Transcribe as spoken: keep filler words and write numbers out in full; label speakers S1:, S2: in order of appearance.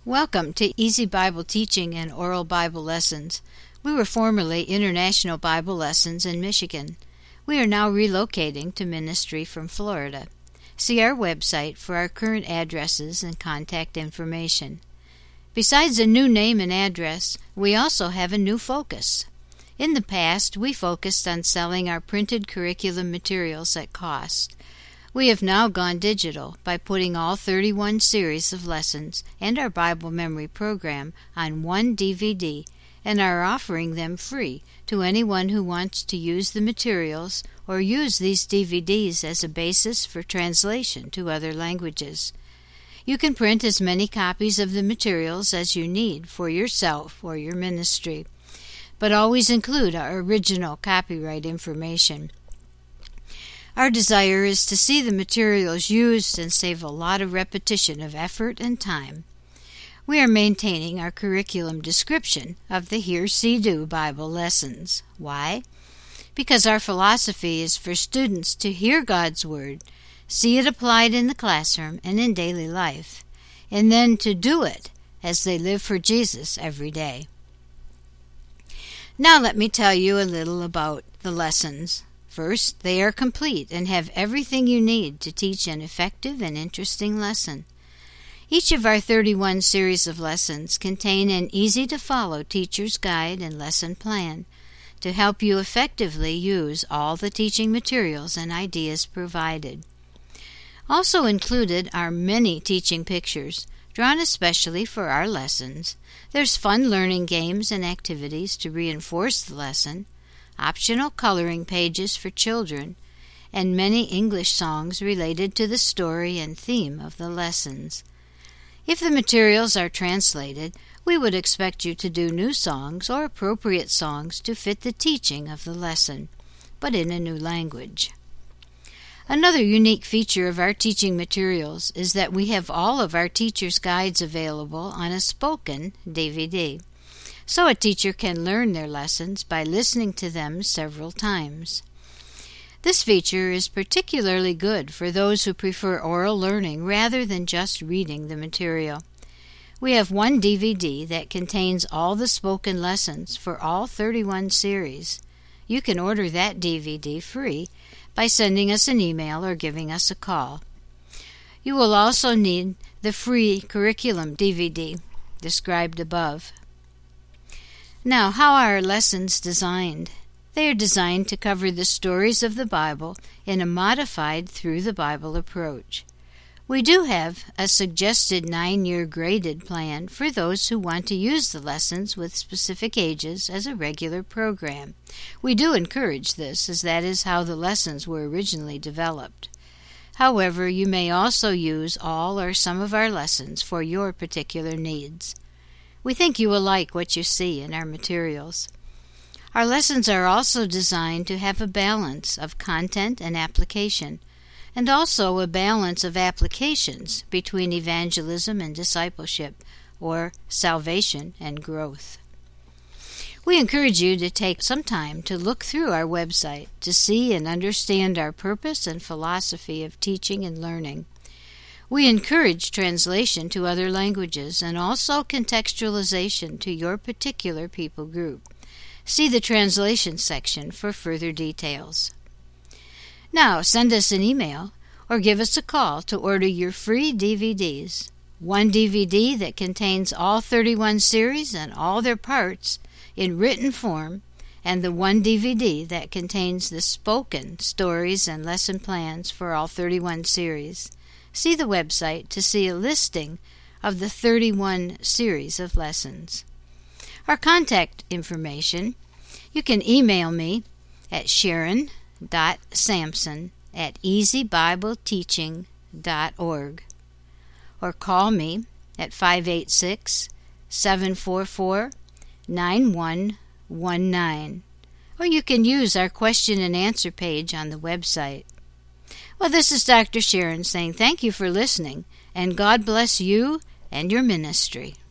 S1: Welcome to Easy Bible Teaching and Oral Bible Lessons. We were formerly International Bible Lessons in Michigan. We are now relocating to ministry from Florida. See our website for our current addresses and contact information. Besides a new name and address, we also have a new focus. In the past, we focused on selling our printed curriculum materials at cost. We have now gone digital by putting all thirty-one series of lessons and our Bible memory program on one D V D and are offering them free to anyone who wants to use the materials or use these D V Ds as a basis for translation to other languages. You can print as many copies of the materials as you need for yourself or your ministry, but always include our original copyright information. Our desire is to see the materials used and save a lot of repetition of effort and time. We are maintaining our curriculum description of the Hear, See, Do Bible lessons. Why? Because our philosophy is for students to hear God's Word, see it applied in the classroom and in daily life, and then to do it as they live for Jesus every day. Now let me tell you a little about the lessons. First, they are complete and have everything you need to teach an effective and interesting lesson. Each of our thirty-one series of lessons contain an easy-to-follow teacher's guide and lesson plan to help you effectively use all the teaching materials and ideas provided. Also included are many teaching pictures, drawn especially for our lessons. There's fun learning games and activities to reinforce the lesson, optional coloring pages for children, and many English songs related to the story and theme of the lessons. If the materials are translated, we would expect you to do new songs or appropriate songs to fit the teaching of the lesson, but in a new language. Another unique feature of our teaching materials is that we have all of our teacher's guides available on a spoken D V D, so a teacher can learn their lessons by listening to them several times. This feature is particularly good for those who prefer oral learning rather than just reading the material. We have one D V D that contains all the spoken lessons for all thirty-one series. You can order that D V D free by sending us an email or giving us a call. You will also need the free curriculum D V D described above. Now, how are our lessons designed? They are designed to cover the stories of the Bible in a modified through-the-Bible approach. We do have a suggested nine-year graded plan for those who want to use the lessons with specific ages as a regular program. We do encourage this, as that is how the lessons were originally developed. However, you may also use all or some of our lessons for your particular needs. We think you will like what you see in our materials. Our lessons are also designed to have a balance of content and application, and also a balance of applications between evangelism and discipleship, or salvation and growth. We encourage you to take some time to look through our website to see and understand our purpose and philosophy of teaching and learning. We encourage translation to other languages and also contextualization to your particular people group. See the translation section for further details. Now, send us an email or give us a call to order your free D V Ds. One D V D that contains all thirty-one series and all their parts in written form, and the one D V D that contains the spoken stories and lesson plans for all thirty-one series. See the website to see a listing of the thirty-one series of lessons. Our contact information, you can email me at sharon dot sampson at easy bible teaching dot org or call me at five eight six, seven four four, nine one one nine, or you can use our question and answer page on the website. Well, this is Doctor Sharon saying thank you for listening, and God bless you and your ministry.